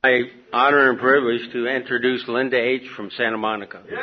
My honor and privilege to introduce Linda H. from Santa Monica. Yeah!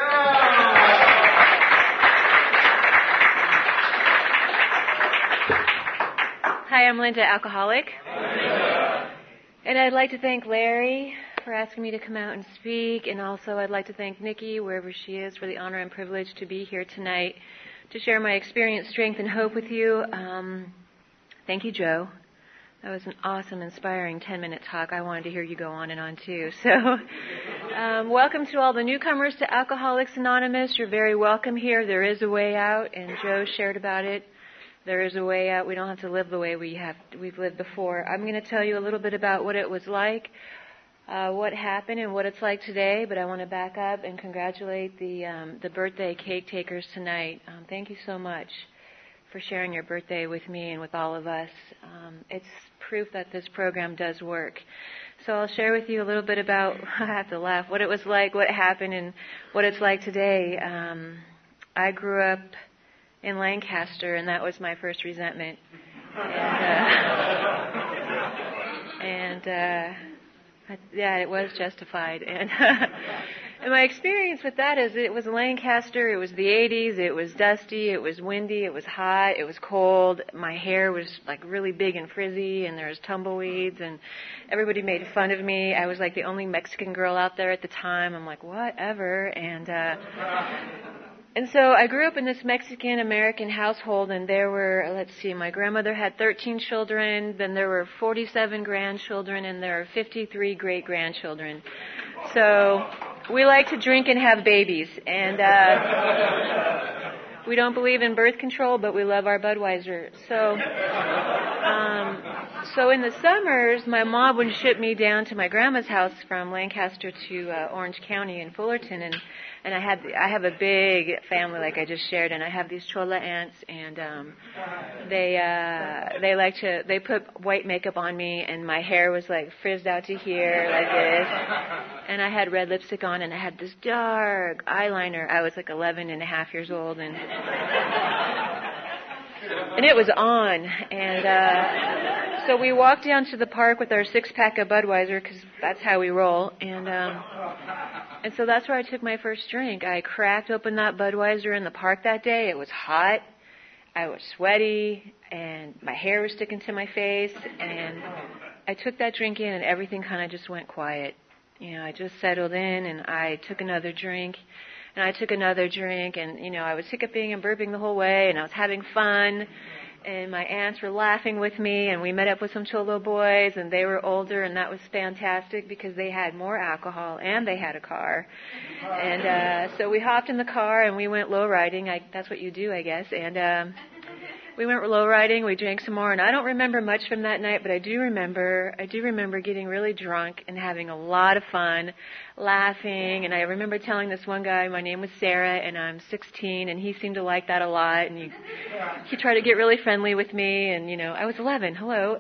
Hi, I'm Linda, alcoholic. And I'd like to thank Larry for asking me to come out and speak, and also I'd like to thank Nikki, wherever she is, for the honor and privilege to be here tonight to share my experience, strength, and hope with you. Thank you, Joe. That was an awesome, inspiring 10-minute talk. I wanted to hear you go on and on, too. So, welcome to all the newcomers to Alcoholics Anonymous. You're very welcome here. There is a way out, and Joe shared about it. There is a way out. We don't have to live the way we've lived before. I'm going to tell you a little bit about what it was like, what happened, and what it's like today, but I want to back up and congratulate the birthday cake takers tonight. Thank you so much for sharing your birthday with me and with all of us. It's proof that this program does work. So I'll share with you a little bit about, I have to laugh, what it was like, what happened, and what it's like today. I grew up in Lancaster, and that was my first resentment. Yeah, it was justified. And my experience with that is it was Lancaster, it was the 80s, it was dusty, it was windy, it was hot, it was cold. My hair was like really big and frizzy, and there was tumbleweeds, and everybody made fun of me. I was like the only Mexican girl out there at the time. I'm like, whatever. And so I grew up in this Mexican-American household, and there were, my grandmother had 13 children, then there were 47 grandchildren, and there are 53 great-grandchildren. So we like to drink and have babies, and we don't believe in birth control, but we love our Budweiser. So in the summers, my mom would ship me down to my grandma's house from Lancaster to Orange County in Fullerton, and I have a big family, like I just shared, and I have these Chola aunts, and they put white makeup on me, and my hair was like frizzed out to here like this, and I had red lipstick on, and I had this dark eyeliner. I was like 11 and a half years old, and it was on, and so we walked down to the park with our 6-pack of Budweiser, because that's how we roll, and so that's where I took my first drink. I cracked open that Budweiser in the park that day. It was hot. I was sweaty, and my hair was sticking to my face. And I took that drink in, and everything kind of just went quiet. You know, I just settled in, and I took another drink, and I took another drink, and, you know, I was hiccuping and burping the whole way, and I was having fun. And my aunts were laughing with me, and we met up with some Cholo boys, and they were older, and that was fantastic because they had more alcohol and they had a car. And so we hopped in the car and we went low riding. That's what you do, I guess. And we went low riding. We drank some more, and I don't remember much from that night, but I do remember getting really drunk and having a lot of fun, laughing. And I remember telling this one guy my name was Sarah, and I'm 16, and he seemed to like that a lot. And he tried to get really friendly with me, and, you know, I was 11. Hello.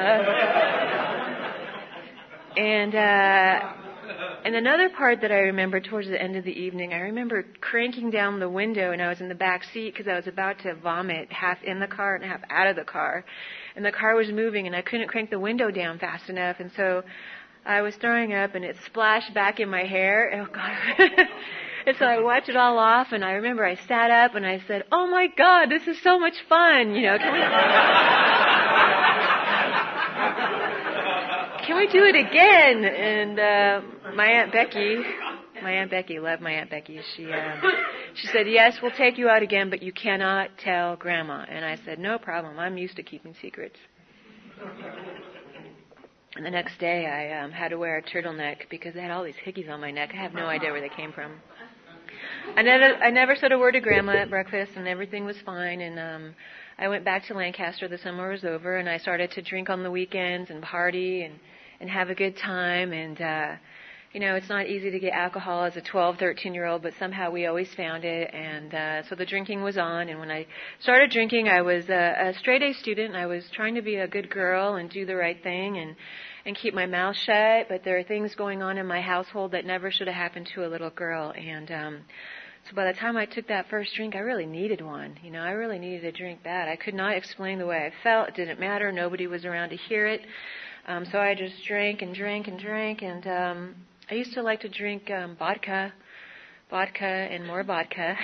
And another part that I remember towards the end of the evening, I remember cranking down the window, and I was in the back seat because I was about to vomit, half in the car and half out of the car. And the car was moving, and I couldn't crank the window down fast enough, and so I was throwing up, and it splashed back in my hair. Oh, God. And so I wiped it all off, and I remember I sat up, and I said, oh, my God, this is so much fun. You know, can we do it again? And my Aunt Becky, love my Aunt Becky. She said, yes, we'll take you out again, but you cannot tell Grandma. And I said, no problem. I'm used to keeping secrets. And the next day, I had to wear a turtleneck because I had all these hickeys on my neck. I have no idea where they came from. I never said a word to Grandma at breakfast, and everything was fine. And I went back to Lancaster. The summer was over, and I started to drink on the weekends and party and have a good time. And you know, it's not easy to get alcohol as a 12, 13-year-old, but somehow we always found it. And so the drinking was on. And when I started drinking, I was a straight-A student. I was trying to be a good girl and do the right thing and keep my mouth shut. But there are things going on in my household that never should have happened to a little girl. And so by the time I took that first drink, I really needed one. You know, I really needed a drink bad. I could not explain the way I felt. It didn't matter. Nobody was around to hear it. So I just drank and drank and drank, and I used to like to drink vodka and more vodka.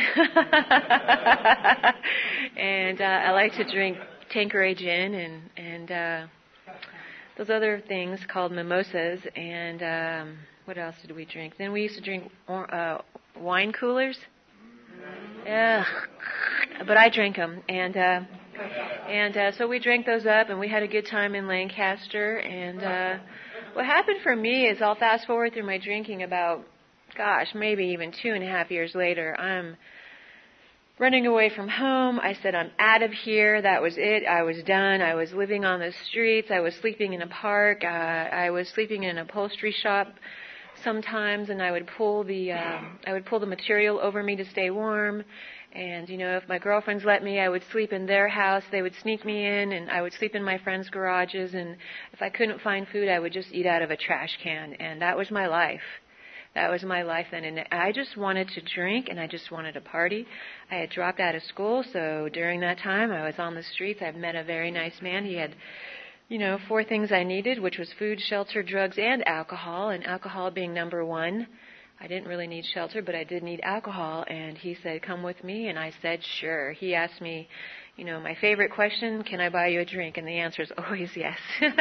And I like to drink Tanqueray gin and those other things called mimosas. And what else did we drink? Then we used to drink wine coolers. Yeah, but I drank them, and so we drank those up, and we had a good time in Lancaster. And what happened for me is, I'll fast forward through my drinking about, maybe even 2.5 years later. I'm running away from home. I said, I'm out of here. That was it. I was done. I was living on the streets. I was sleeping in a park. I was sleeping in an upholstery shop sometimes, and I would pull the material over me to stay warm. And, if my girlfriends let me, I would sleep in their house. They would sneak me in, and I would sleep in my friends' garages. And if I couldn't find food, I would just eat out of a trash can. And that was my life. That was my life then. And I just wanted to drink, and I just wanted to party. I had dropped out of school, so during that time, I was on the streets. I met a very nice man. He had 4 things I needed, which was food, shelter, drugs, and alcohol being number 1. I didn't really need shelter, but I did need alcohol, and he said, come with me, and I said, sure. He asked me, my favorite question, can I buy you a drink? And the answer is always yes.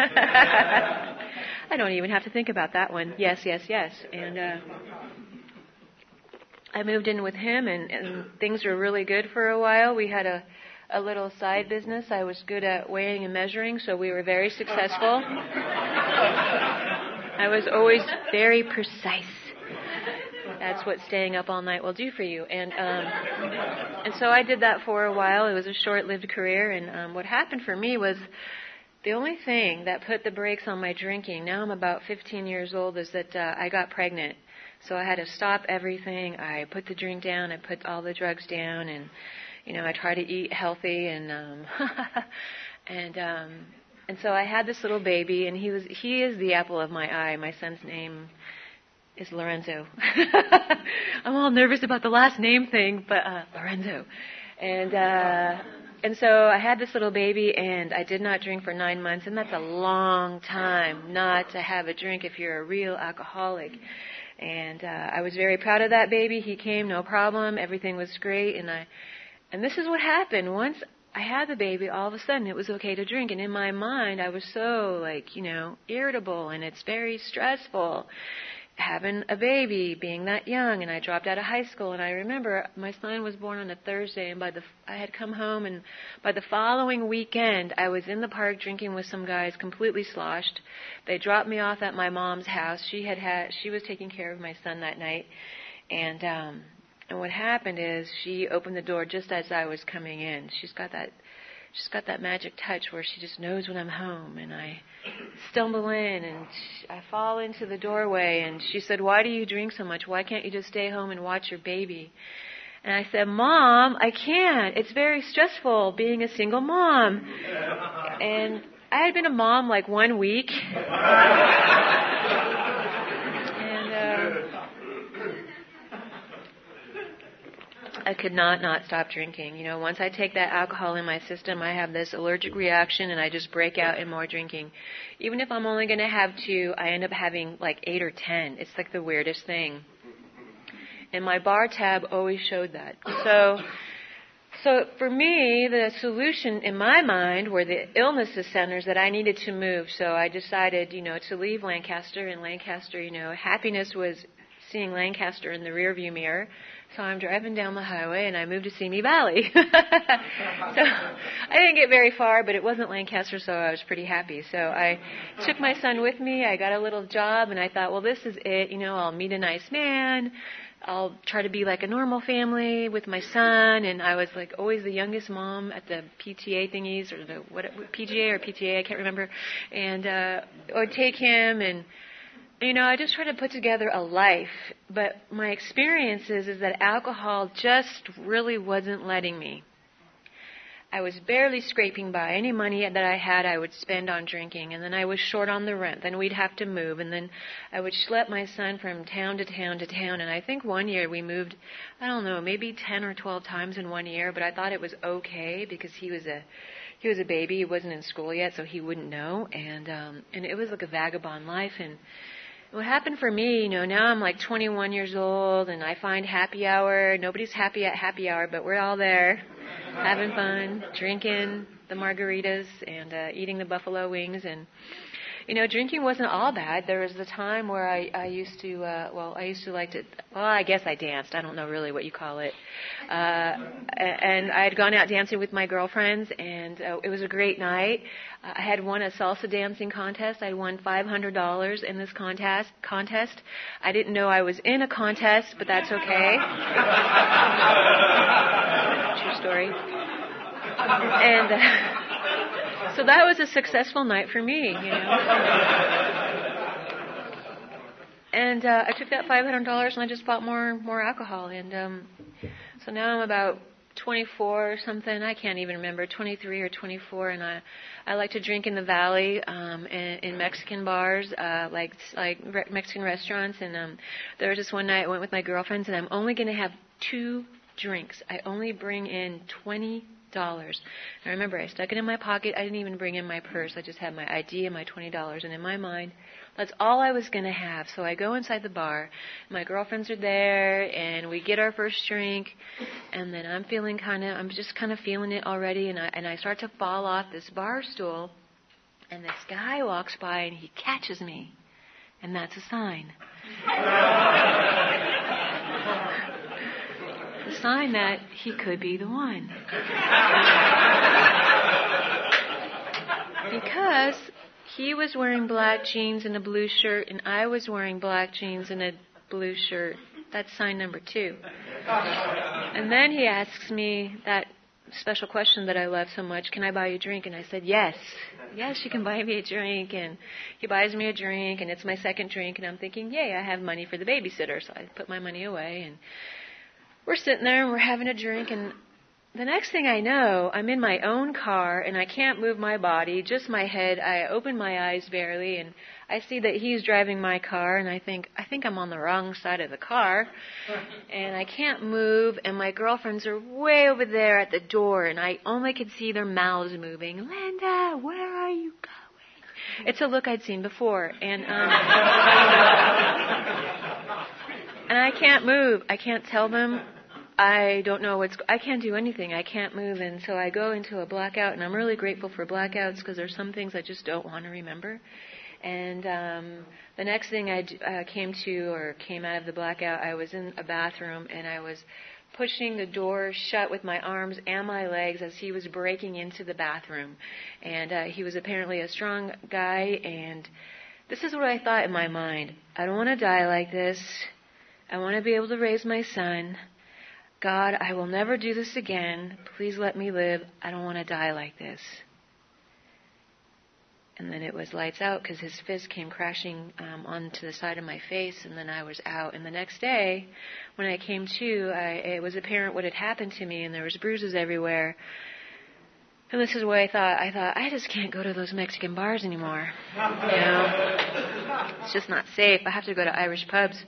I don't even have to think about that one. Yes, yes, yes. And I moved in with him, and things were really good for a while. We had a little side business. I was good at weighing and measuring, so we were very successful. I was always very precise. That's what staying up all night will do for you. And so I did that for a while. It was a short-lived career. And what happened for me was, the only thing that put the brakes on my drinking, now I'm about 15 years old, is that I got pregnant. So I had to stop everything. I put the drink down. I put all the drugs down. And, I try to eat healthy. And and so I had this little baby. And he is the apple of my eye. My son's name is Lorenzo. I'm all nervous about the last name thing, but Lorenzo. And so I had this little baby, and I did not drink for 9 months, and that's a long time not to have a drink if you're a real alcoholic. And I was very proud of that baby. He came, no problem. Everything was great. And this is what happened. Once I had the baby, all of a sudden it was okay to drink. And in my mind, I was so, irritable, and it's very stressful having a baby, being that young, and I dropped out of high school. And I remember my son was born on a Thursday, and I had come home, and by the following weekend, I was in the park drinking with some guys, completely sloshed. They dropped me off at my mom's house. She was taking care of my son that night, and what happened is, she opened the door just as I was coming in. She's got that magic touch where she just knows when I'm home, and I stumble in, and I fall into the doorway, and she said, why do you drink so much? Why can't you just stay home and watch your baby? And I said, Mom, I can't. It's very stressful being a single mom. And I had been a mom 1 week. I could not stop drinking. Once I take that alcohol in my system, I have this allergic reaction, and I just break out in more drinking. Even if I'm only going to have 2, I end up having 8 or 10. It's the weirdest thing. And my bar tab always showed that. So for me, the solution in my mind were the illnesses centers that I needed to move. So I decided, to leave Lancaster. And Lancaster, happiness was seeing Lancaster in the rearview mirror. So I'm driving down the highway, and I moved to Simi Valley. So I didn't get very far, but it wasn't Lancaster, so I was pretty happy. So I took my son with me. I got a little job, and I thought, well, this is it. I'll meet a nice man. I'll try to be like a normal family with my son. And I was always the youngest mom at the PTA thingies, or PGA or PTA, I can't remember. And I would take him, and I just try to put together a life, but my experience is that alcohol just really wasn't letting me. I was barely scraping by. Any money that I had, I would spend on drinking, and then I was short on the rent. Then we'd have to move, and then I would schlep my son from town to town to town, and I think one year we moved, maybe 10 or 12 times in 1 year, but I thought it was okay because he was a he was a baby. He wasn't in school yet, so he wouldn't know. And it was like a vagabond life. And what happened for me, now I'm like 21 years old, and I find happy hour. Nobody's happy at happy hour, but we're all there, having fun, drinking the margaritas and eating the buffalo wings. And drinking wasn't all bad. There was the time where I used to like to, I guess I danced. I don't know really what you call it. And I had gone out dancing with my girlfriends, and it was a great night. I had won a salsa dancing contest. I won $500 in this contest. I didn't know I was in a contest, but that's okay. True story. And so that was a successful night for me, And I took that $500 and I just bought more alcohol. And so now I'm about 24 or something. I can't even remember, 23 or 24. And I like to drink in the valley in Mexican bars, like Mexican restaurants. And there was this one night I went with my girlfriends, and I'm only going to have 2 drinks. I only bring in $20. I remember I stuck it in my pocket. I didn't even bring in my purse. I just had my ID and my $20. And in my mind, that's all I was going to have. So I go inside the bar. My girlfriends are there, and we get our first drink. And then I'm just kind of feeling it already. And I start to fall off this bar stool. And this guy walks by, and he catches me. And that's a sign. The sign that he could be the one. Because he was wearing black jeans and a blue shirt, and I was wearing black jeans and a blue shirt. That's sign number 2. And then he asks me that special question that I love so much, can I buy you a drink? And I said, yes, you can buy me a drink. And he buys me a drink, and it's my second drink, and I'm thinking, yay, I have money for the babysitter. So I put my money away, and we're sitting there and we're having a drink, and the next thing I know, I'm in my own car and I can't move my body, just my head. I open my eyes barely, and I see that he's driving my car, and I think I'm on the wrong side of the car, and I can't move, and my girlfriends are way over there at the door, and I only could see their mouths moving. Linda, where are you going? It's a look I'd seen before, and and I can't move. I can't tell them. I don't know I can't do anything. I can't move. And so I go into a blackout, and I'm really grateful for blackouts because there's some things I just don't want to remember. And the next thing I came out of the blackout, I was in a bathroom, and I was pushing the door shut with my arms and my legs as he was breaking into the bathroom. And he was apparently a strong guy, and this is what I thought in my mind. I don't want to die like this. I want to be able to raise my son. God, I will never do this again. Please let me live. I don't want to die like this. And then it was lights out because his fist came crashing onto the side of my face, and then I was out. And the next day, when I came to, it was apparent what had happened to me, and there was bruises everywhere. And this is what I thought. I just can't go to those Mexican bars anymore. It's just not safe. I have to go to Irish pubs.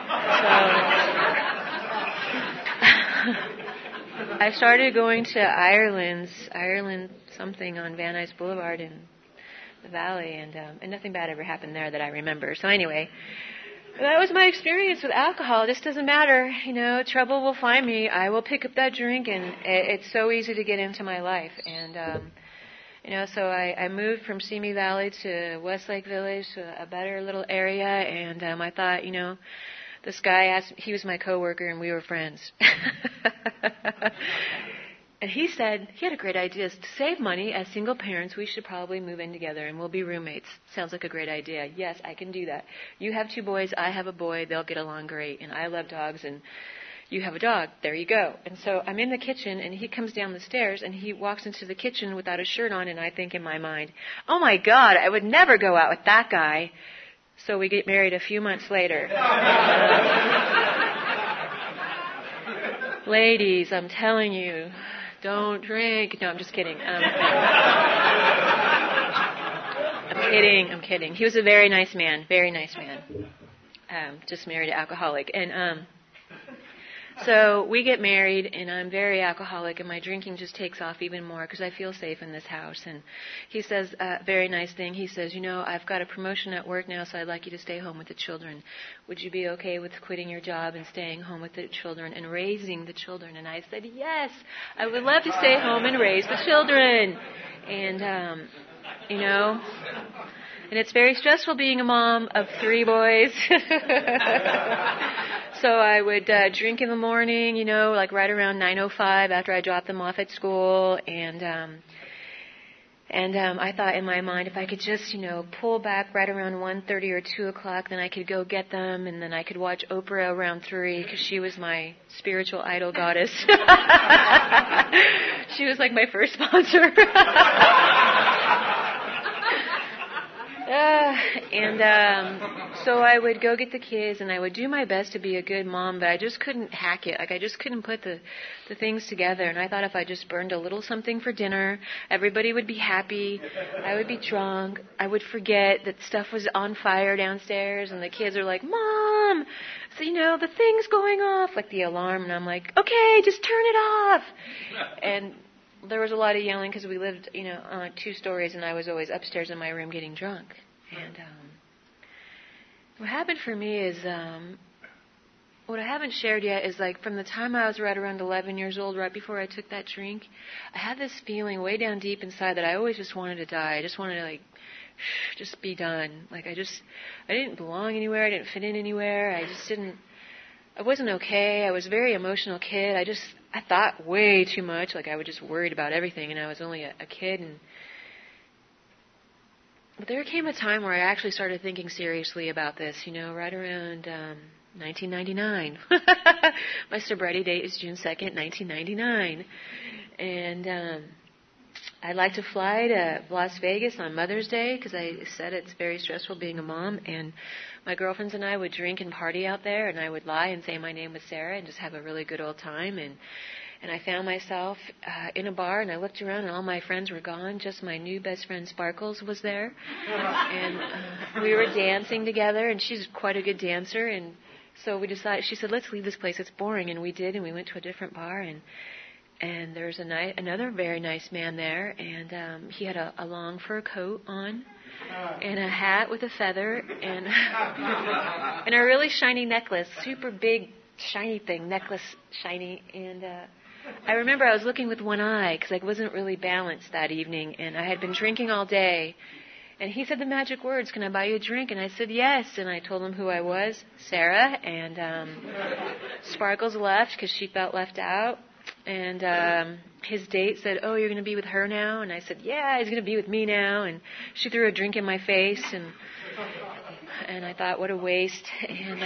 I started going to Ireland something on Van Nuys Boulevard in the Valley, and nothing bad ever happened there that I remember. So anyway, that was my experience with alcohol. It just doesn't matter, trouble will find me. I will pick up that drink, and it's so easy to get into my life. And so I moved from Simi Valley to Westlake Village, to a better little area, and I thought, this guy asked, he was my coworker, and we were friends. And he said, he had a great idea. To save money as single parents, we should probably move in together, and we'll be roommates. Sounds like a great idea. Yes, I can do that. You have 2 boys, I have a boy, they'll get along great. And I love dogs, and you have a dog. There you go. And so I'm in the kitchen, and he comes down the stairs, and he walks into the kitchen without a shirt on, and I think in my mind, oh my God, I would never go out with that guy. So we get married a few months later. Ladies, I'm telling you, don't drink. No, I'm just kidding. I'm kidding. He was a very nice man. Just married an alcoholic. And So we get married, and I'm very alcoholic, and my drinking just takes off even more because I feel safe in this house. And he says a very nice thing. He says, I've got a promotion at work now, so I'd like you to stay home with the children. Would you be okay with quitting your job and staying home with the children and raising the children? And I said, yes, I would love to stay home and raise the children. And, and it's very stressful being a mom of 3 boys. So I would drink in the morning, like right around 9:05 after I dropped them off at school. And I thought in my mind, if I could just, pull back right around 1:30 or 2 o'clock, then I could go get them, and then I could watch Oprah around 3 because she was my spiritual idol goddess. She was like my first sponsor. So I would go get the kids, and I would do my best to be a good mom, but I just couldn't hack it. Like, I just couldn't put the things together. And I thought if I just burned a little something for dinner, everybody would be happy. I would be drunk. I would forget that stuff was on fire downstairs, and the kids are like, Mom! So, the thing's going off, like the alarm. And I'm like, okay, just turn it off. And there was a lot of yelling because we lived, on 2 stories, and I was always upstairs in my room getting drunk. And what happened for me is, what I haven't shared yet is, like, from the time I was right around 11 years old, right before I took that drink, I had this feeling way down deep inside that I always just wanted to die. I just wanted to, like, just be done. Like, I didn't belong anywhere. I didn't fit in anywhere. I wasn't okay. I was a very emotional kid. I thought way too much. Like, I was just worried about everything, and I was only a kid. But there came a time where I actually started thinking seriously about this, right around 1999. My sobriety date is June 2nd, 1999. And I'd like to fly to Las Vegas on Mother's Day because I said it's very stressful being a mom. And my girlfriends and I would drink and party out there, and I would lie and say my name was Sarah and just have a really good old time. And I found myself in a bar, and I looked around, and all my friends were gone. Just my new best friend, Sparkles, was there. And we were dancing together, and she's quite a good dancer. And so we decided, she said, let's leave this place. It's boring. And we did, and we went to a different bar. And there was another very nice man there, and he had a long fur coat on and a hat with a feather and and a really shiny necklace, super big, shiny thing, necklace shiny. And I remember I was looking with one eye because I wasn't really balanced that evening, and I had been drinking all day. And he said the magic words, can I buy you a drink? And I said yes, and I told him who I was, Sarah, and Sparkles left because she felt left out. And his date said, oh, you're going to be with her now? And I said, yeah, he's going to be with me now. And she threw a drink in my face, and I thought, what a waste. And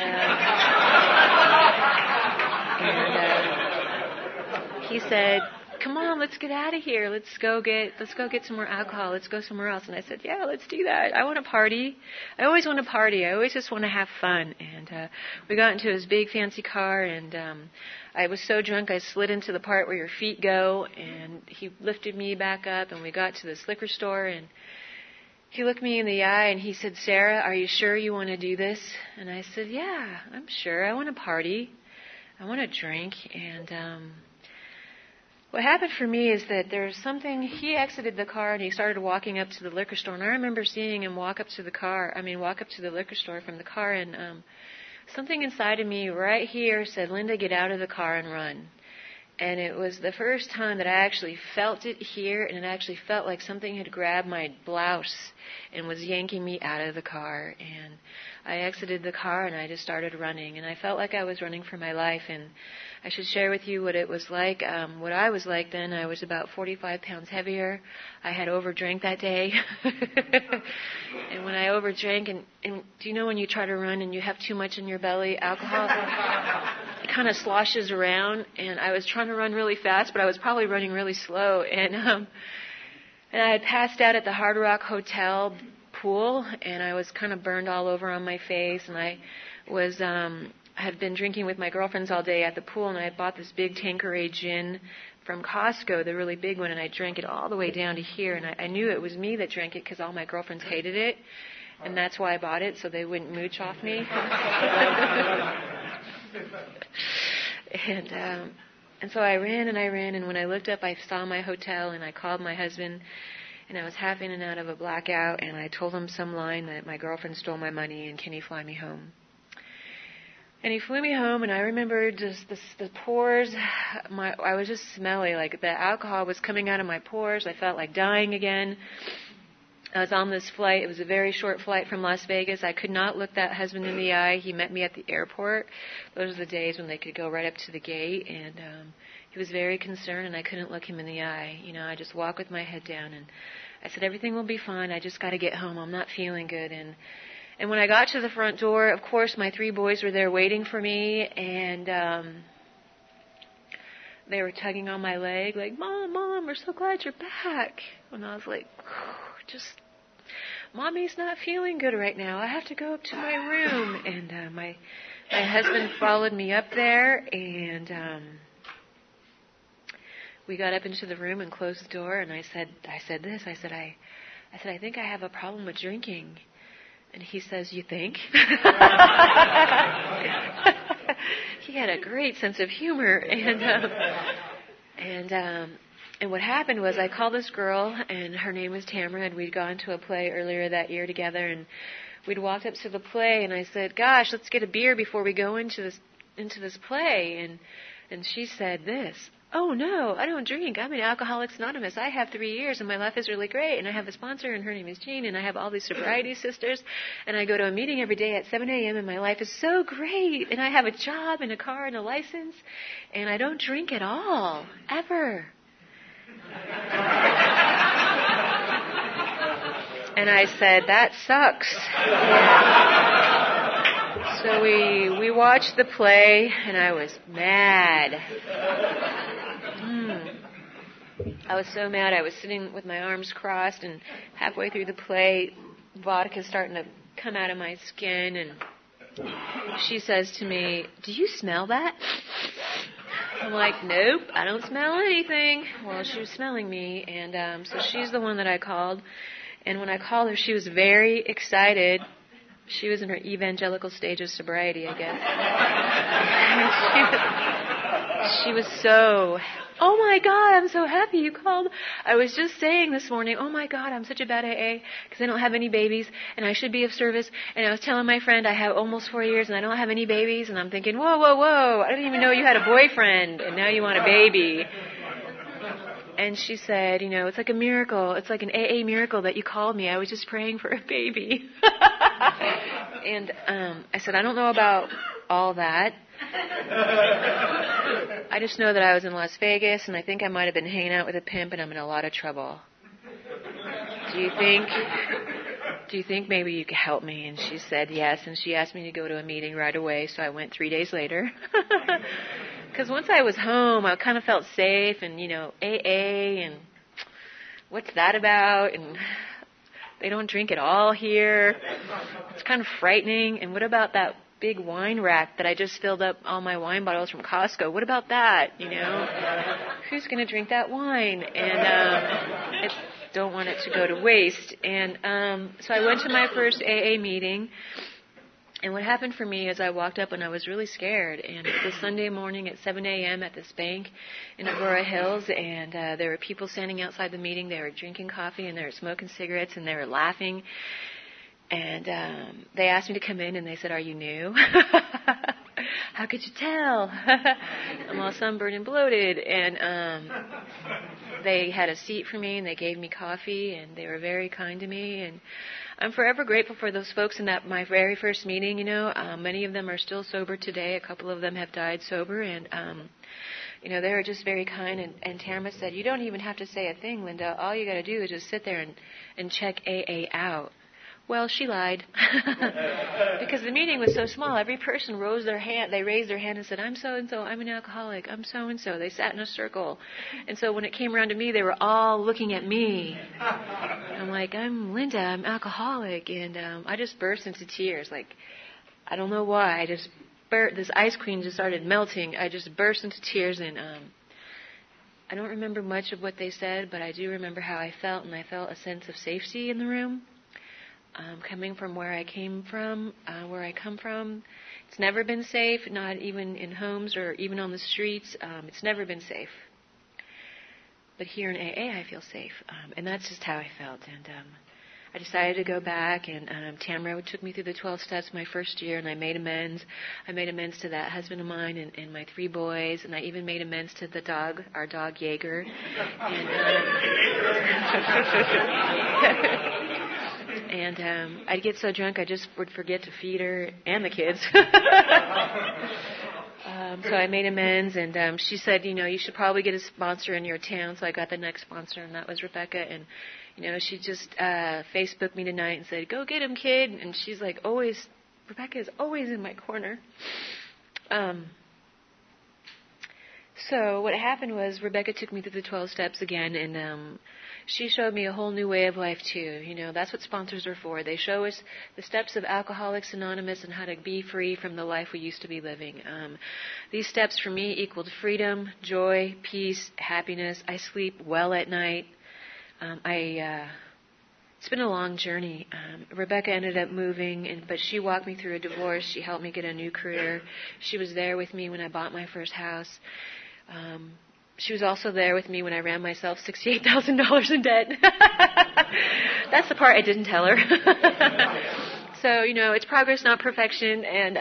he said, come on, let's get out of here. Let's go get some more alcohol. Let's go somewhere else. And I said, yeah, let's do that. I want to party. I always want to party. I always just want to have fun. And we got into his big fancy car, and I was so drunk I slid into the part where your feet go, and he lifted me back up, and we got to this liquor store, and he looked me in the eye, and he said, Sarah, are you sure you want to do this? And I said, yeah, I'm sure. I want to party. I want to drink. And what happened for me is that there's something, he exited the car and he started walking up to the liquor store, and I remember seeing him walk up to the liquor store from the car, and something inside of me right here said, Linda, get out of the car and run. And it was the first time that I actually felt it here, and it actually felt like something had grabbed my blouse and was yanking me out of the car. And I exited the car and I just started running, and I felt like I was running for my life. And I should share with you what it was like. What I was like then, I was about 45 pounds heavier. I had overdrank that day. And when I overdrank, and do you know when you try to run and you have too much in your belly, alcohol, it kind of sloshes around. And I was trying to run really fast, but I was probably running really slow. And I had passed out at the Hard Rock Hotel pool, and I was kind of burned all over on my face, and I was had been drinking with my girlfriends all day at the pool, and I had bought this big Tanqueray gin from Costco, the really big one, and I drank it all the way down to here, and I knew it was me that drank it because all my girlfriends hated it, and that's why I bought it, so they wouldn't mooch off me. And so I ran, and when I looked up, I saw my hotel, and I called my husband, and I was half in and out of a blackout, and I told him some line that my girlfriend stole my money, and can he fly me home? And he flew me home, and I remember just the pores. I was just smelly, like the alcohol was coming out of my pores. I felt like dying again. I was on this flight. It was a very short flight from Las Vegas. I could not look that husband in the eye. He met me at the airport. Those are the days when they could go right up to the gate, and he was very concerned, and I couldn't look him in the eye. I just walked with my head down, and I said, everything will be fine. I just got to get home. I'm not feeling good. And when I got to the front door, of course, my 3 boys were there waiting for me, and they were tugging on my leg, like, Mom, we're so glad you're back. And I was like, Mommy's not feeling good right now. I have to go up to my room. And my husband followed me up there, and we got up into the room and closed the door. And I said, I think I have a problem with drinking. And he says, you think? He had a great sense of humor, and what happened was I called this girl, and her name was Tamara, and we'd gone to a play earlier that year together, and we'd walked up to the play, and I said, gosh, let's get a beer before we go into this play. And she said this, oh, no, I don't drink. I'm in Alcoholics Anonymous. I have 3 years, and my life is really great, and I have a sponsor, and her name is Jean, and I have all these sobriety sisters, and I go to a meeting every day at 7 a.m., and my life is so great, and I have a job and a car and a license, and I don't drink at all, ever. And I said, that sucks. So we watched the play, and I was mad. I was so mad. I was sitting with my arms crossed, and halfway through the play, vodka's starting to come out of my skin, and she says to me, do you smell that? I'm like, nope, I don't smell anything. Well, she was smelling me, and so she's the one that I called. And when I called her, she was very excited. She was in her evangelical stage of sobriety, I guess. She was so, oh my God, I'm so happy you called. I was just saying this morning, oh my God, I'm such a bad AA because I don't have any babies and I should be of service. And I was telling my friend I have almost 4 years and I don't have any babies. And I'm thinking, whoa, I didn't even know you had a boyfriend and now you want a baby. And she said, it's like a miracle. It's like an AA miracle that you called me. I was just praying for a baby. And I said, I don't know about all that. I just know that I was in Las Vegas, and I think I might have been hanging out with a pimp, and I'm in a lot of trouble. Do you think maybe you could help me? And she said yes, and she asked me to go to a meeting right away, so I went 3 days later. Because once I was home, I kind of felt safe, and, AA, and what's that about? And they don't drink at all here. It's kind of frightening. And what about that big wine rack that I just filled up all my wine bottles from Costco? What about that, Who's going to drink that wine? And I don't want it to go to waste. And so I went to my first AA meeting. And what happened for me is I walked up and I was really scared. And it was Sunday morning at 7 a.m. at this bank in Aurora Hills. And there were people standing outside the meeting. They were drinking coffee and they were smoking cigarettes and they were laughing. And they asked me to come in and they said, are you new? How could you tell? I'm all sunburned and bloated. And they had a seat for me and they gave me coffee and they were very kind to me. And I'm forever grateful for those folks in my very first meeting, Many of them are still sober today. A couple of them have died sober. And, they were just very kind. And Tamara said, you don't even have to say a thing, Linda. All you got to do is just sit there and check AA out. Well, she lied. Because the meeting was so small, every person raised their hand and said, I'm so-and-so, I'm an alcoholic, I'm so-and-so. They sat in a circle. And so when it came around to me, they were all looking at me. I'm like, I'm Linda, I'm alcoholic. And I just burst into tears. Like, I don't know why. This ice cream just started melting. I just burst into tears. And I don't remember much of what they said, but I do remember how I felt. And I felt a sense of safety in the room. coming from where I came from, where I come from. It's never been safe, not even in homes or even on the streets. It's never been safe. But here in AA, I feel safe. And that's just how I felt. And I decided to go back, and Tamara took me through the 12 steps my first year, and I made amends. I made amends to that husband of mine and my 3 boys, and I even made amends to the dog, our dog Jaeger. And I'd get so drunk I just would forget to feed her and the kids. So I made amends, and she said, you should probably get a sponsor in your town. So I got the next sponsor, and that was Rebecca. And, she just Facebooked me tonight and said, go get him, kid. And she's like, Rebecca is always in my corner. So what happened was Rebecca took me through the 12 steps again, and she showed me a whole new way of life too. That's what sponsors are for. They show us the steps of Alcoholics Anonymous and how to be free from the life we used to be living. These steps for me equaled freedom, joy, peace, happiness. I sleep well at night. It's been a long journey. Rebecca ended up moving, but she walked me through a divorce. She helped me get a new career. She was there with me when I bought my first house. She was also there with me when I ran myself $68,000 in debt. That's the part I didn't tell her. So, it's progress, not perfection. And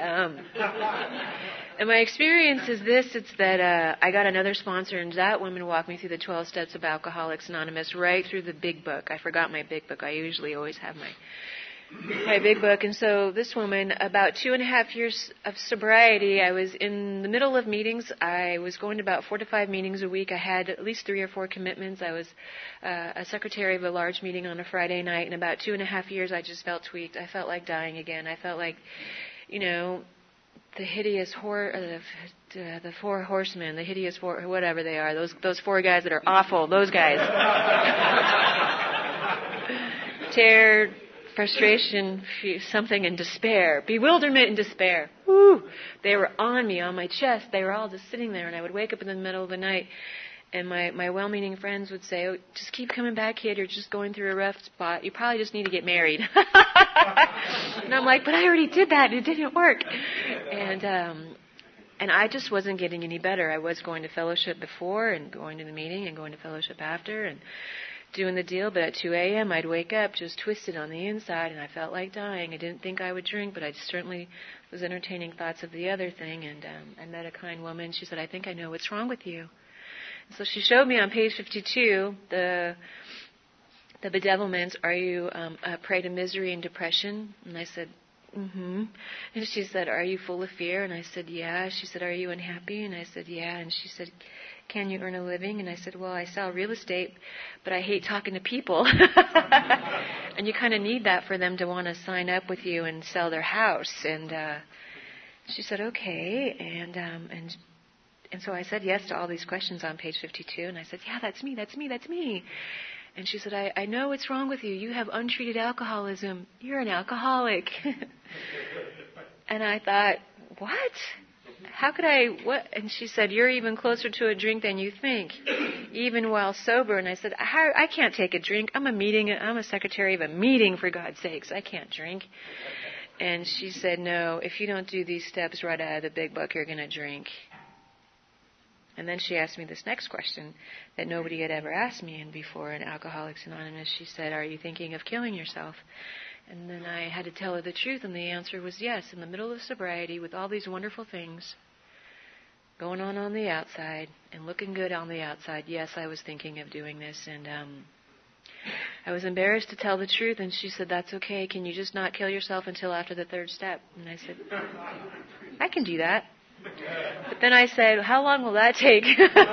my experience is this, it's that I got another sponsor, and that woman walked me through the 12 steps of Alcoholics Anonymous right through the big book. I forgot my big book. I usually always have my big book. And so this woman, about 2.5 years of sobriety, I was in the middle of meetings. I was going to about 4 to 5 meetings a week. I had at least 3 or 4 commitments. I was a secretary of a large meeting on a Friday night. In about 2.5 years, I just felt tweaked. I felt like dying again. I felt like, the hideous the 4 horsemen, the hideous 4, whatever they are, those 4 guys that are awful, those guys. Terror, frustration, something, and despair. Bewilderment and despair. Woo! They were on me, on my chest. They were all just sitting there, and I would wake up in the middle of the night, and my well-meaning friends would say, oh, just keep coming back, kid. You're just going through a rough spot. You probably just need to get married. And I'm like, but I already did that, and it didn't work. And I just wasn't getting any better. I was going to fellowship before and going to the meeting and going to fellowship after and doing the deal, but at 2 a.m. I'd wake up just twisted on the inside, and I felt like dying. I didn't think I would drink, but I certainly was entertaining thoughts of the other thing, and I met a kind woman. She said, I think I know what's wrong with you. And so she showed me on page 52 the bedevilments. Are you a prey to misery and depression? And I said, mm-hmm. And she said, are you full of fear? And I said, yeah. She said, are you unhappy? And I said, yeah. And she said, can you earn a living? And I said, well, I sell real estate, but I hate talking to people. And you kind of need that for them to want to sign up with you and sell their house. And she said, okay. And so I said yes to all these questions on page 52. And I said, yeah, that's me, that's me, that's me. And she said, I know what's wrong with you. You have untreated alcoholism. You're an alcoholic. And I thought, what? How could what? And she said, you're even closer to a drink than you think, even while sober. And I said, I can't take a drink. I'm a secretary of a meeting, for God's sakes. I can't drink. And she said, no, if you don't do these steps right out of the big book, you're going to drink. And then she asked me this next question that nobody had ever asked me before in Alcoholics Anonymous. She said, are you thinking of killing yourself? And then I had to tell her the truth, and the answer was yes. In the middle of sobriety, with all these wonderful things going on the outside and looking good on the outside, yes, I was thinking of doing this. And I was embarrassed to tell the truth, and she said, that's okay. Can you just not kill yourself until after the 3rd step? And I said, I can do that. But then I said, how long will that take?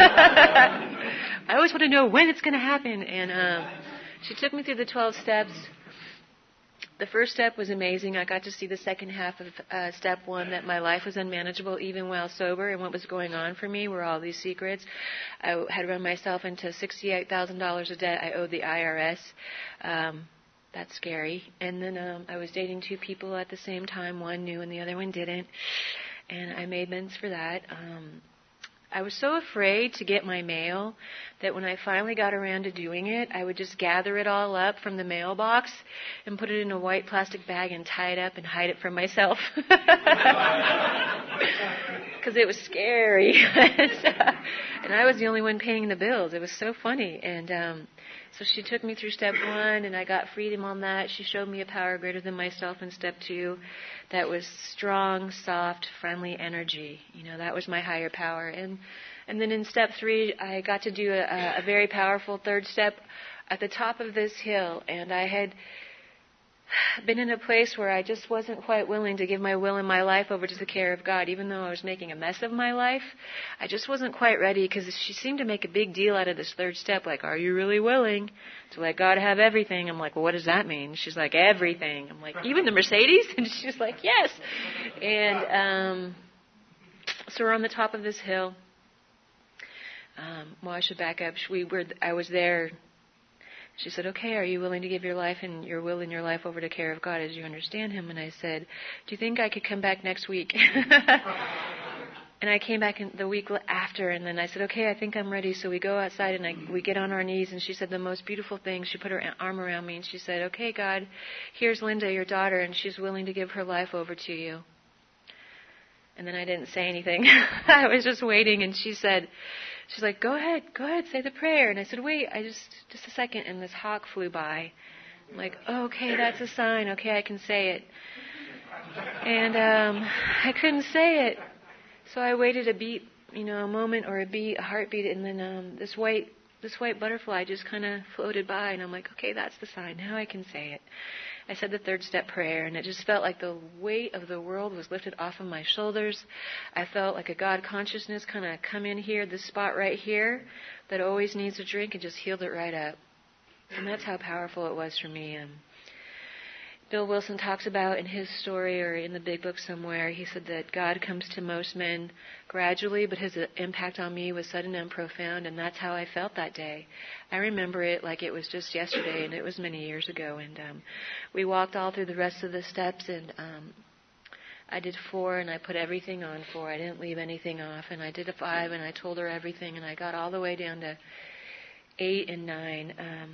I always want to know when it's going to happen. And she took me through the 12 steps. The first step was amazing. I got to see the second half of step 1, that my life was unmanageable even while sober, and what was going on for me were all these secrets. I had run myself into $68,000 of debt I owed the IRS. That's scary. And then I was dating 2 people at the same time. One knew and the other one didn't. And I made amends for that. I was so afraid to get my mail that when I finally got around to doing it, I would just gather it all up from the mailbox and put it in a white plastic bag and tie it up and hide it from myself. Because it was scary. And I was the only one paying the bills. It was so funny. And so she took me through step 1, and I got freedom on that. She showed me a power greater than myself in step 2 that was strong, soft, friendly energy. That was my higher power. And then in step 3, I got to do a very powerful third step at the top of this hill. And I had been in a place where I just wasn't quite willing to give my will and my life over to the care of God, even though I was making a mess of my life. I just wasn't quite ready, because she seemed to make a big deal out of this third step, like, are you really willing to let God have everything? I'm like, well, what does that mean? She's like, everything. I'm like, even the Mercedes? And she's like, yes. And so we're on the top of this hill. Well, I should back up. I was there. She said, okay, are you willing to give your life and your will and your life over to care of God as you understand Him? And I said, do you think I could come back next week? And I came back the week after, and then I said, okay, I think I'm ready. So we go outside, and we get on our knees, and she said the most beautiful thing. She put her arm around me, and she said, okay, God, here's Linda, your daughter, and she's willing to give her life over to you. And then I didn't say anything. I was just waiting, and she's like, go ahead, say the prayer. And I said, wait, just a second. And this hawk flew by. I'm like, oh, okay, that's a sign. Okay, I can say it. And I couldn't say it. So I waited a beat, a moment or a beat, a heartbeat, and then this white butterfly just kind of floated by. And I'm like, okay, that's the sign. Now I can say it. I said the third step prayer, and it just felt like the weight of the world was lifted off of my shoulders. I felt like a God consciousness kind of come in here, this spot right here that always needs a drink, and just healed it right up. And that's how powerful it was for me. Bill Wilson talks about in his story, or in the big book somewhere, he said that God comes to most men gradually, but his impact on me was sudden and profound, and that's how I felt that day. I remember it like it was just yesterday, and it was many years ago. And we walked all through the rest of the steps, and I did 4, and I put everything on 4. I didn't leave anything off. And I did a 5, and I told her everything, and I got all the way down to 8 and 9.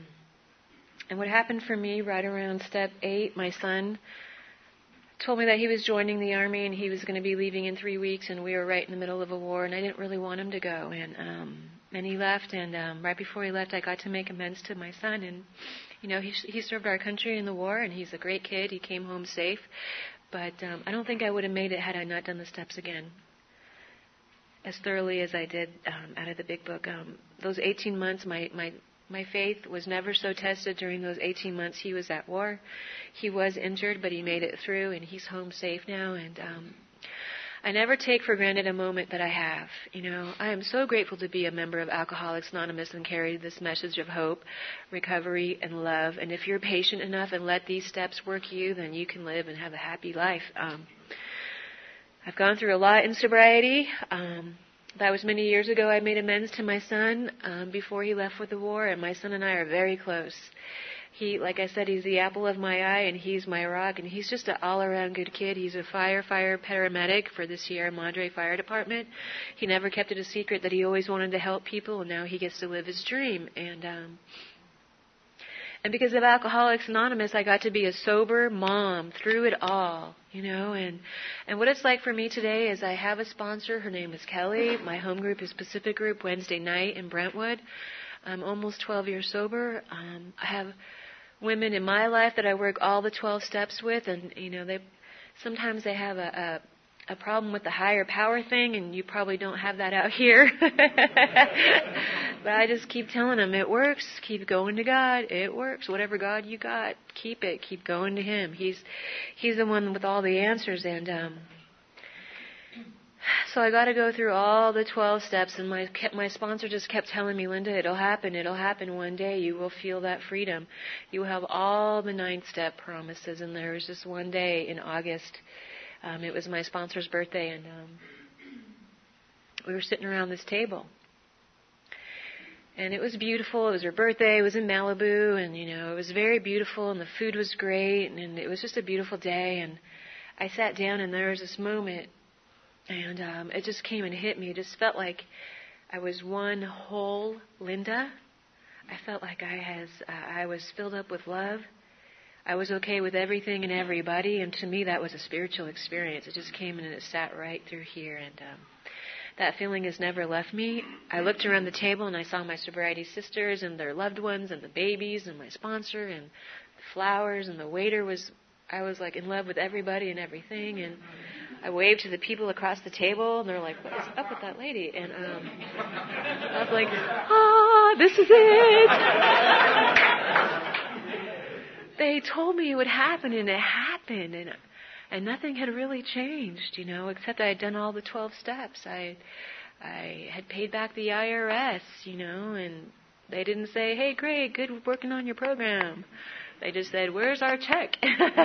And what happened for me right around step 8, my son told me that he was joining the Army and he was going to be leaving in 3 weeks, and we were right in the middle of a war, and I didn't really want him to go. And he left, and right before he left, I got to make amends to my son. And, he served our country in the war, and he's a great kid. He came home safe. But I don't think I would have made it had I not done the steps again as thoroughly as I did out of the big book. Those 18 months, my faith was never so tested during those 18 months. He was at war. He was injured, but he made it through, and he's home safe now. And I never take for granted a moment that I have. I am so grateful to be a member of Alcoholics Anonymous and carry this message of hope, recovery, and love. And if you're patient enough and let these steps work you, then you can live and have a happy life. I've gone through a lot in sobriety. That was many years ago. I made amends to my son before he left for the war, and my son and I are very close. He, like I said, he's the apple of my eye, and he's my rock, and he's just an all-around good kid. He's a fire paramedic for the Sierra Madre Fire Department. He never kept it a secret that he always wanted to help people, and now he gets to live his dream. And because of Alcoholics Anonymous, I got to be a sober mom through it all, and what it's like for me today is I have a sponsor. Her name is Kelly. My home group is Pacific Group Wednesday night in Brentwood. I'm almost 12 years sober. I have women in my life that I work all the 12 steps with, and, sometimes they have a problem with the higher power thing, and you probably don't have that out here. But I just keep telling them, it works. Keep going to God. It works. Whatever God you got, keep it. Keep going to Him. He's the one with all the answers. And so I got to go through all the 12 steps, and my sponsor just kept telling me, Linda, it'll happen one day. You will feel that freedom. You will have all the 9th step promises. And there was just one day in August. It was my sponsor's birthday, and we were sitting around this table. And it was beautiful. It was her birthday. It was in Malibu, and, it was very beautiful, and the food was great, and it was just a beautiful day. And I sat down, and there was this moment And it just came and hit me. It just felt like I was one whole Linda. I felt like I was filled up with love. I was okay with everything and everybody, and to me that was a spiritual experience. It just came and it sat right through here, and that feeling has never left me. I looked around the table and I saw my sobriety sisters and their loved ones and the babies and my sponsor and the flowers and the waiter I was like in love with everybody and everything, and I waved to the people across the table and they're like, what is up with that lady? And I was like, this is it. They told me it would happen, and it happened, and nothing had really changed, except I had done all the 12 steps. I had paid back the IRS, and they didn't say, hey, great, good working on your program. They just said, where's our check?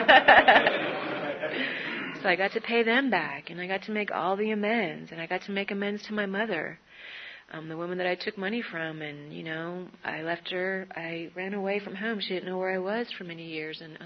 So I got to pay them back, and I got to make all the amends, and I got to make amends to my mother, the woman that I took money from, and, I left her. I ran away from home. She didn't know where I was for many years, and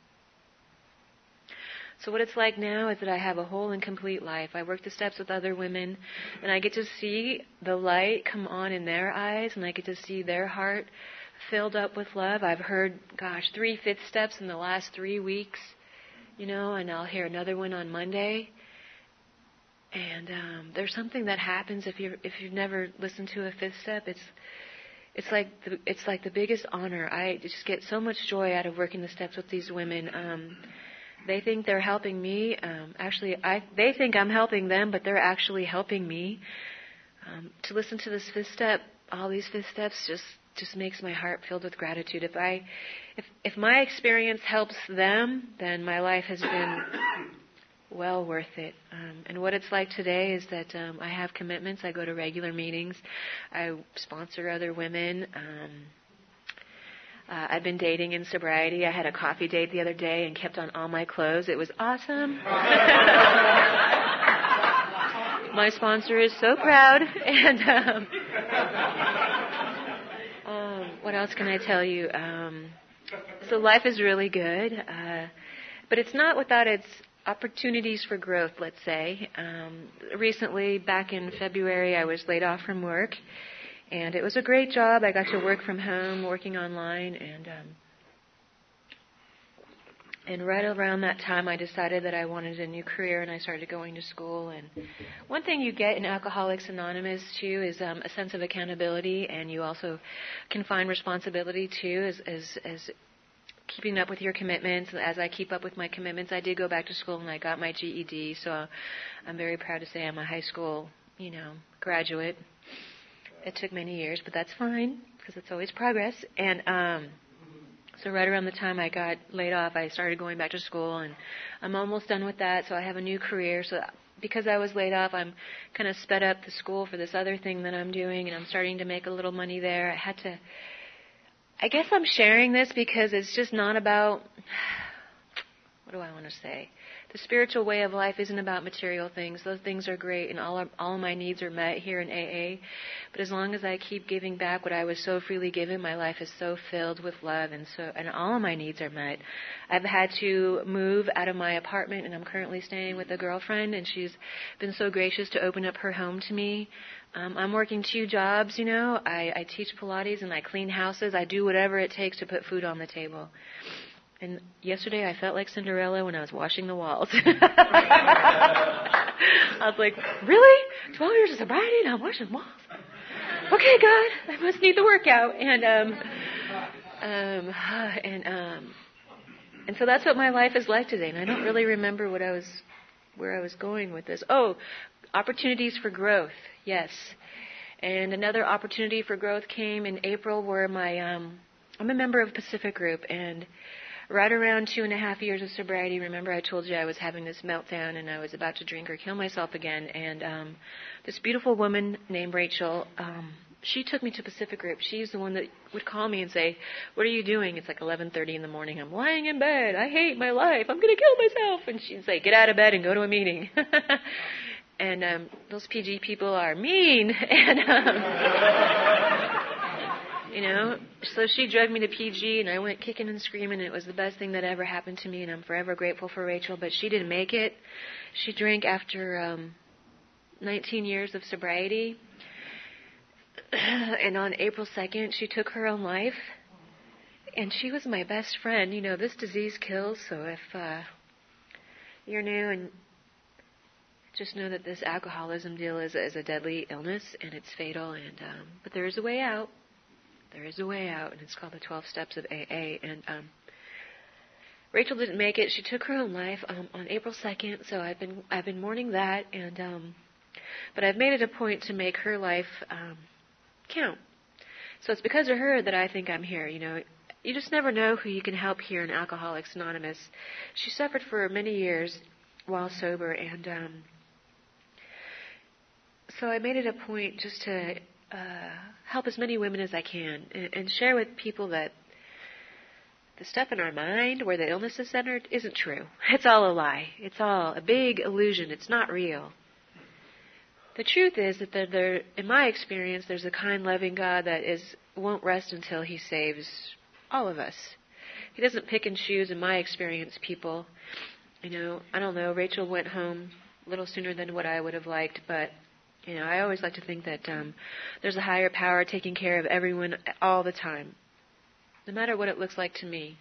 so what it's like now is that I have a whole and complete life. I work the steps with other women, and I get to see the light come on in their eyes, and I get to see their heart filled up with love. I've heard, 3 fifth steps in the last 3 weeks, and I'll hear another one on Monday. And there's something that happens if you've never listened to a fifth step. It's like the biggest honor. I just get so much joy out of working the steps with these women. They think they're helping me. They think I'm helping them, but they're actually helping me. To listen to this fifth step, all these fifth steps, just makes my heart filled with gratitude. If my experience helps them, then my life has been well worth it. And what it's like today is that I have commitments. I go to regular meetings. I sponsor other women. I've been dating in sobriety. I had a coffee date the other day and kept on all my clothes. It was awesome. My sponsor is so proud. And what else can I tell you? So life is really good. But it's not without its opportunities for growth, let's say. Recently, back in February, I was laid off from work. And it was a great job. I got to work from home, working online, and right around that time I decided that I wanted a new career, and I started going to school. And one thing you get in Alcoholics Anonymous, too, is a sense of accountability, and you also can find responsibility, too, as keeping up with your commitments. As I keep up with my commitments, I did go back to school, and I got my GED, so I'm very proud to say I'm a high school, graduate. It took many years, but that's fine, because it's always progress. And so right around the time I got laid off, I started going back to school, and I'm almost done with that, so I have a new career. So because I was laid off, I'm kind of sped up the school for this other thing that I'm doing, and I'm starting to make a little money there. I guess I'm sharing this because it's just not about, what do I want to say? The spiritual way of life isn't about material things. Those things are great, and all of my needs are met here in AA. But as long as I keep giving back what I was so freely given, my life is so filled with love, and all of my needs are met. I've had to move out of my apartment, and I'm currently staying with a girlfriend, and she's been so gracious to open up her home to me. I'm working 2 jobs, I teach Pilates and I clean houses. I do whatever it takes to put food on the table. And yesterday I felt like Cinderella when I was washing the walls. I was like, really? 12 years of sobriety and I'm washing walls? Okay, God, I must need the workout. And so that's what my life is like today. And I don't really remember where I was going with this. Oh, opportunities for growth. Yes. And another opportunity for growth came in April where I'm a member of Pacific Group, and right around 2.5 years of sobriety, remember I told you I was having this meltdown and I was about to drink or kill myself again, and this beautiful woman named Rachel, she took me to Pacific Group. She's the one that would call me and say, what are you doing? It's like 11:30 in the morning. I'm lying in bed. I hate my life. I'm going to kill myself. And she'd say, get out of bed and go to a meeting. And those PG people are mean. And, so she drugged me to PG, and I went kicking and screaming, and it was the best thing that ever happened to me, and I'm forever grateful for Rachel. But she didn't make it. She drank after 19 years of sobriety. And on April 2nd, she took her own life. And she was my best friend. You know, this disease kills, so if you're new, and just know that this alcoholism deal is a deadly illness, and it's fatal. And but there is a way out. There is a way out, and it's called the 12 Steps of AA. And Rachel didn't make it. She took her own life on April 2nd. So I've been mourning that, and but I've made it a point to make her life count. So it's because of her that I think I'm here. You know, you just never know who you can help here in Alcoholics Anonymous. She suffered for many years while sober, and so I made it a point just to help as many women as I can, and share with people that the stuff in our mind where the illness is centered isn't true. It's all a lie. It's all a big illusion. It's not real. The truth is that there, in my experience, there's a kind, loving God that won't rest until He saves all of us. He doesn't pick and choose, in my experience, people. You know, I don't know, Rachel went home a little sooner than what I would have liked, but, you know, I always like to think that there's a higher power taking care of everyone all the time, no matter what it looks like to me.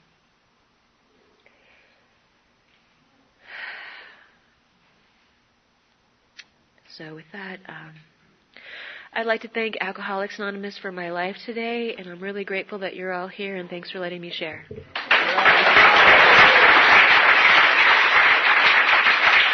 So with that, I'd like to thank Alcoholics Anonymous for my life today, and I'm really grateful that you're all here, and thanks for letting me share.